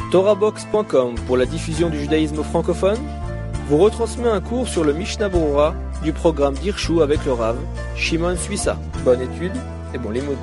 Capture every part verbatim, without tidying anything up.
Torahbox point com pour la diffusion du judaïsme francophone vous retransmet un cours sur le Mishnah Berurah du programme d'Hirshu avec le Rav Shimon Suissa. Bonne étude et bon limoud.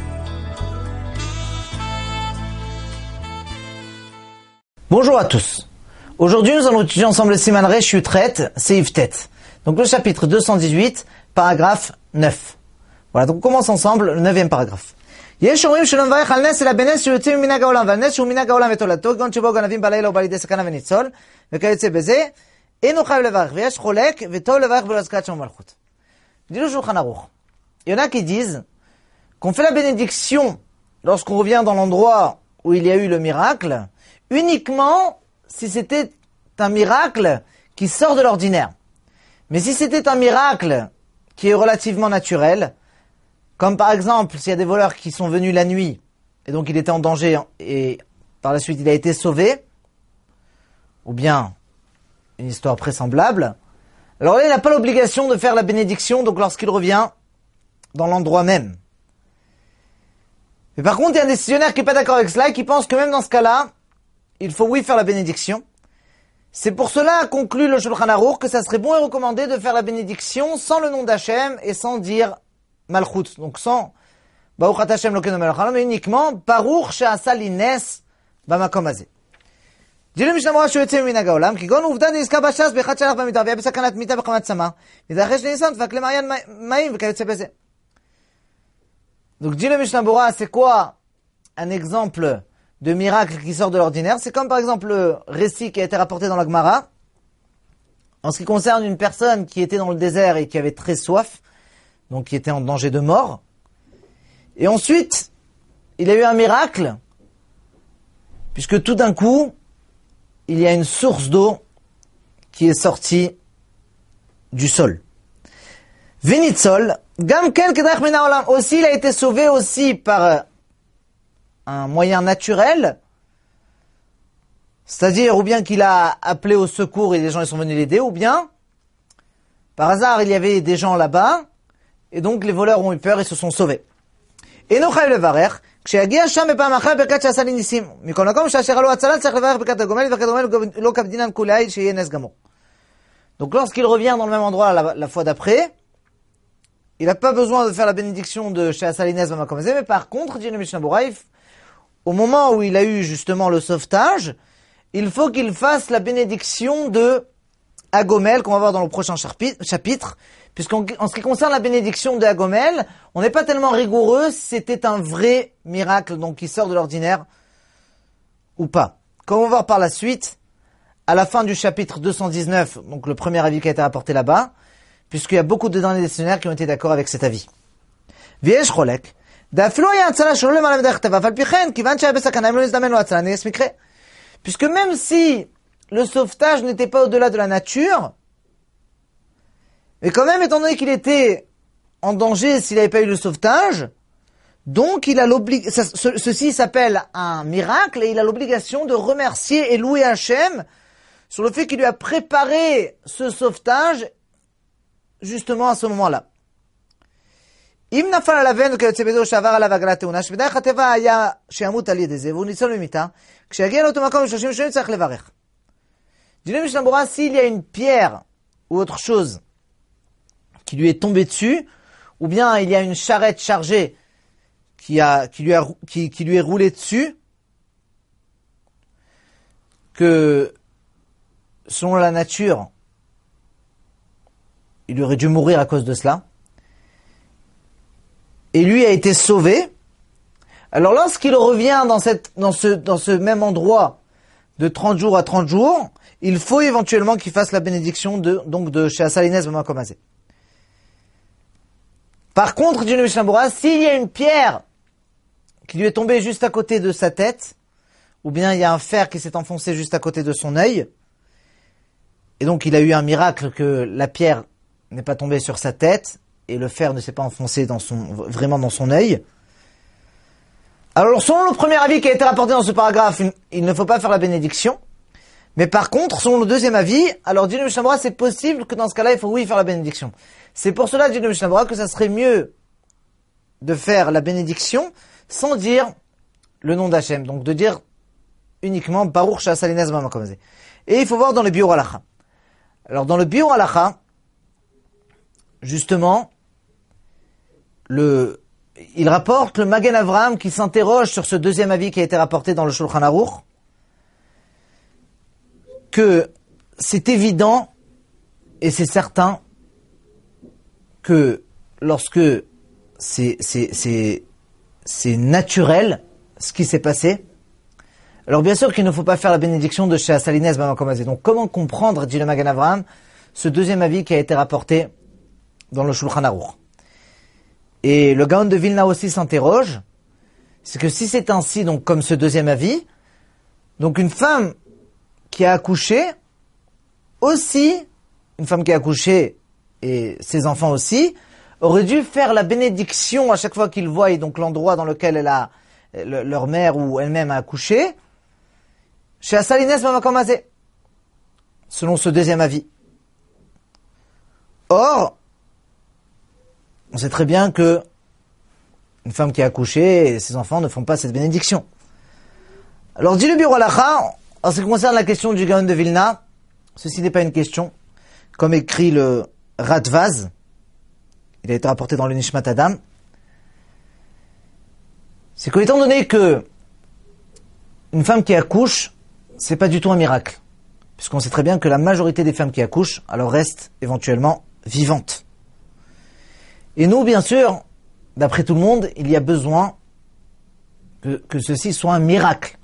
Bonjour à tous. Aujourd'hui, nous allons étudier ensemble le Siman Resh Yutret, Seif Tet. Donc le chapitre deux cent dix-huit, paragraphe neuf. Voilà, donc on commence ensemble le neuvième paragraphe. יש אומרים שלא מברך על נס אלא בנס שיוצא ממנהג העולם, ועל נס שהוא מנהג העולם ותולדתו, כגון שבו גנבים בלילה או בא לידי סכנה וניצול, וכיוצא בזה, אינו חייב לברך, ויש חולק, וטוב לברך בלא הזכרת שם המלכות. Dit le Shulchan Aruch. Il y en a qui disent qu'on fait la bénédiction lorsqu'on revient dans l'endroit où il y a eu le miracle, uniquement si c'était un miracle qui sort de l'ordinaire. Mais si c'était un miracle qui est relativement naturel, comme par exemple s'il y a des voleurs qui sont venus la nuit et donc il était en danger et par la suite il a été sauvé, ou bien une histoire présemblable, alors là il n'a pas l'obligation de faire la bénédiction donc lorsqu'il revient dans l'endroit même. Mais par contre il y a un décisionnaire qui n'est pas d'accord avec cela et qui pense que même dans ce cas-là, il faut oui faire la bénédiction. C'est pour cela, conclut le Shulchan Aruch, que ça serait bon et recommandé de faire la bénédiction sans le nom d'Hachem et sans dire Malchut. Donc sans Baruch Ata Hashem Elokeinu melech haolam, mais uniquement Baruch she'asa li nes bamakom hazeh. dit le Mishnah Berurah שיוצא ממנהג העולם, כגון עובדה דעסקה בש"ס באחד שהלך במדבר והיה בסכנת מיתה בחמת צמא, מתרחש לניסן דפק למעיין מים וכיוצא בזה. Donc dit le Mishnah Berurah, c'est quoi un exemple de miracle qui sort de l'ordinaire? C'est comme par exemple le récit qui a été rapporté dans la Gemara en ce qui concerne une personne qui était dans le désert et qui avait très soif, donc qui était en danger de mort. Et ensuite, il y a eu un miracle, puisque tout d'un coup, il y a une source d'eau qui est sortie du sol. Vinitzol, gam ken kedrach min haolam, aussi il a été sauvé aussi par un moyen naturel, c'est-à-dire ou bien qu'il a appelé au secours et les gens ils sont venus l'aider, ou bien par hasard il y avait des gens là-bas et donc les voleurs ont eu peur et se sont sauvés. אינו חייב לברך, כשיגיע שם בפעם אחת ברכת שעשה לי ניסים. מכל מקום שאשר עלו הצלה צריך לברך ברכת הגומל, וברכת הגומל לא כבדינן כולי שיהיה נס גמור. Donc lorsqu'il revient dans le même endroit la, la fois d'après, il n'a pas besoin de faire la bénédiction de שעשה לי נס במקום הזה, mais par contre, dit le Mishnah Berurah, au moment où il a eu justement le sauvetage, il faut qu'il fasse la bénédiction de Agomel, qu'on va voir dans le prochain chapitre, puisqu'en en ce qui concerne la bénédiction de Agomel, on n'est pas tellement rigoureux si c'était un vrai miracle, donc qui sort de l'ordinaire, ou pas. Comme on va voir par la suite, à la fin du chapitre deux cent dix-neuf, donc le premier avis qui a été rapporté là-bas, puisqu'il y a beaucoup de derniers décisionnaires qui ont été d'accord avec cet avis. V'yesh cholek, d'afilo ya hatzala shelo lemala b'derech teva, aval pi chen, kivan she'aya besakana, im lo nizdamen lo hatzala, neyes mikre. Puisque même si le sauvetage n'était pas au-delà de la nature, mais quand même, étant donné qu'il était en danger s'il n'avait pas eu le sauvetage, donc il a l'obligation, ce, ceci s'appelle un miracle, et il a l'obligation de remercier et louer Hachem sur le fait qu'il lui a préparé ce sauvetage justement à ce moment-là. אם נפל על אבן וכיוצא בזה או שעבר עליו עגלת תאונה, שבדרך הטבע היה שימות על ידי זה, והוא ניצול ממיתה, כשיגיע לאותו מקום ב-שלושים שנים צריך לברך. dit le Mishnah Berurah, s'il y a une pierre ou autre chose qui lui est tombée dessus, ou bien il y a une charrette chargée qui, a, qui, lui, a, qui, qui lui est roulée dessus, que selon la nature, il aurait dû mourir à cause de cela, et lui a été sauvé, alors lorsqu'il revient dans, cette, dans, ce, dans ce même endroit de trente jours à trente jours, il faut éventuellement qu'il fasse la bénédiction de, donc de שעשה לי נס במקום הזה. Par contre, dit le Mishnah Berurah, s'il y a une pierre qui lui est tombée juste à côté de sa tête, ou bien il y a un fer qui s'est enfoncé juste à côté de son œil, et donc il a eu un miracle que la pierre n'est pas tombée sur sa tête, et le fer ne s'est pas enfoncé dans son, vraiment dans son œil. Alors, selon le premier avis qui a été rapporté dans ce paragraphe, il ne faut pas faire la bénédiction. Mais par contre, selon le deuxième avis, alors dit le Mishnah Berurah, c'est possible que dans ce cas-là, il faut oui faire la bénédiction. C'est pour cela, dit le Mishnah Berurah, que ça serait mieux de faire la bénédiction sans dire le nom d'Hachem. Donc de dire uniquement Baruch She'asa li nes b'makom hazeh. Et il faut voir dans le Biur Halacha. Alors dans le Biur Halacha, justement, le, il rapporte le Magen Avraham qui s'interroge sur ce deuxième avis qui a été rapporté dans le Shulchan Aruch, que c'est évident et c'est certain que lorsque c'est, c'est, c'est, c'est naturel ce qui s'est passé, alors bien sûr qu'il ne faut pas faire la bénédiction de She'asa li nes b'makom hazeh. Donc comment comprendre, dit le Magen Avraham, ce deuxième avis qui a été rapporté dans le Shulchan Aruch? Et le Gaon de Vilna aussi s'interroge, c'est que si c'est ainsi, donc comme ce deuxième avis, donc une femme qui a accouché, aussi, une femme qui a accouché et ses enfants aussi, aurait dû faire la bénédiction à chaque fois qu'ils voient donc l'endroit dans lequel elle a, le, leur mère ou elle-même a accouché, She'asa li nes b'makom hazeh, selon ce deuxième avis. Or, on sait très bien que une femme qui a accouché et ses enfants ne font pas cette bénédiction. Alors, dit le Biur Halacha, en ce qui concerne la question du Gaon de Vilna, ceci n'est pas une question, comme écrit le Radvaz, il a été rapporté dans le Nishmat Adam, c'est qu'étant donné que une femme qui accouche, c'est pas du tout un miracle, puisqu'on sait très bien que la majorité des femmes qui accouchent, alors restent éventuellement vivantes. Et nous, bien sûr, d'après tout le monde, il y a besoin que, que ceci soit un miracle.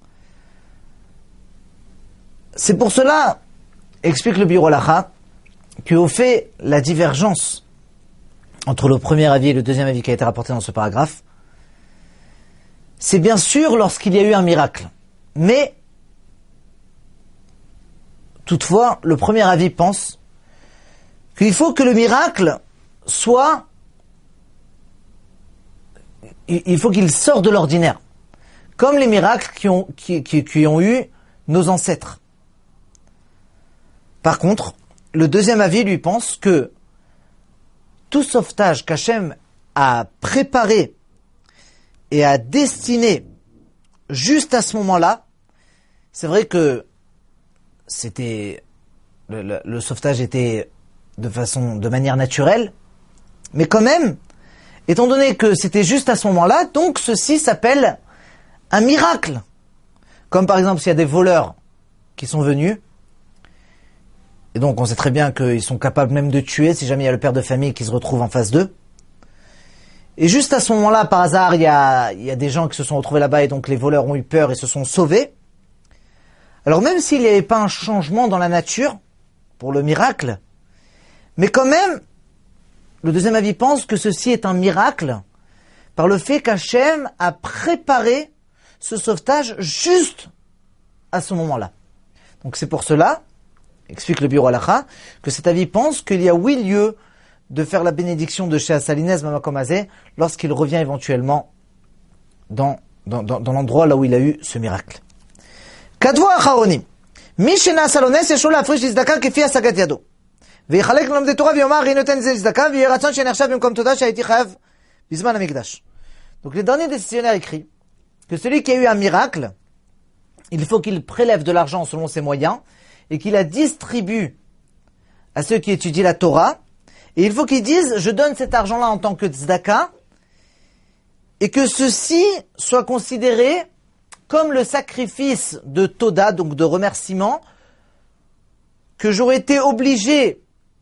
C'est pour cela, explique le Biur Halacha, qu'au fait, la divergence entre le premier avis et le deuxième avis qui a été rapporté dans ce paragraphe, c'est bien sûr lorsqu'il y a eu un miracle. Mais, toutefois, le premier avis pense qu'il faut que le miracle soit, il faut qu'il sorte de l'ordinaire, comme les miracles qui ont, qui, qui, qui ont eu nos ancêtres. Par contre, le deuxième avis lui pense que tout sauvetage qu'Hachem a préparé et a destiné juste à ce moment-là, c'est vrai que c'était le, le, le sauvetage était de façon, de manière naturelle, mais quand même, étant donné que c'était juste à ce moment-là, donc ceci s'appelle un miracle. Comme par exemple s'il y a des voleurs qui sont venus, et donc on sait très bien qu'ils sont capables même de tuer si jamais il y a le père de famille qui se retrouve en face d'eux. Et juste à ce moment-là, par hasard, il y a, il y a des gens qui se sont retrouvés là-bas et donc les voleurs ont eu peur et se sont sauvés. Alors même s'il n'y avait pas un changement dans la nature, pour le miracle, mais quand même, le deuxième avis pense que ceci est un miracle par le fait qu'Hachem a préparé ce sauvetage juste à ce moment-là. Donc c'est pour cela, explique le Biur Halacha, que cet avis pense qu'il y a oui lieu de faire la bénédiction de She'asa li nes b'makom hazeh lorsqu'il revient éventuellement dans, dans, dans, dans l'endroit là où il a eu ce miracle. Kadvo acharonim, mi she'na'asa lo nes yeshol la'afrish tzedaka kefi hasagat yado. ויחלק ללומדי תורה ויאמר היא נותן זה צדקה ויהיה רצון שנחשב במקום תודה שהייתי חייב בזמן המקדש. Donc les derniers décisionnaires écrit que celui qui a eu un miracle, il faut qu'il prélève de l'argent selon ses moyens et qu'il la distribue à ceux qui étudient la Torah, et il faut qu'ils disent je donne cet argent-là en tant que tzedaka, et que ceci soit considéré comme le sacrifice de Toda, donc de remerciement, que j'aurais été obligé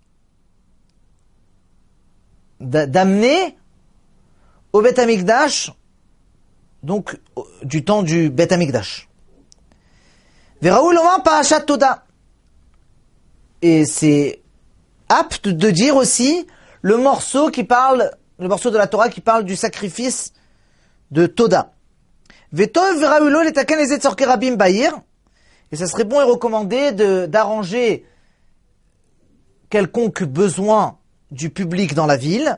d'amener au Beth Amikdash, donc du temps du Beth Amikdash. Veraoul Omar Parashat Toda. Et c'est apte de dire aussi le morceau qui parle, le morceau de la Torah qui parle du sacrifice de Toda. Vetov Veraoulo letaken ezet tzorkei rabim ba'ir. Et ça serait bon et recommandé de, d'arranger quelconque besoin du public dans la ville.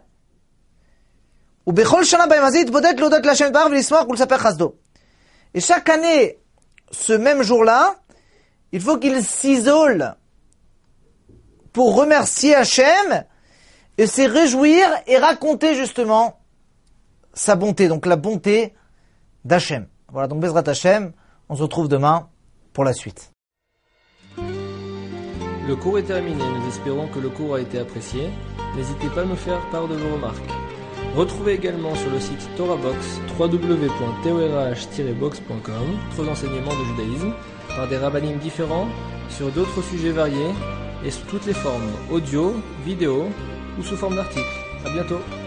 Et chaque année, ce même jour-là, il faut qu'il s'isole pour remercier Hachem et se réjouir et raconter justement sa bonté, donc la bonté d'Hachem. Voilà, donc Bezrat Hachem, On se retrouve demain pour la suite. Le cours est terminé, nous espérons que le cours a été apprécié. N'hésitez pas à nous faire part de vos remarques. Retrouvez également sur le site TorahBox w w w point torah tiret box point com d'autres enseignements de judaïsme par des rabbinim différents sur d'autres sujets variés et sous toutes les formes audio, vidéo ou sous forme d'articles. À bientôt.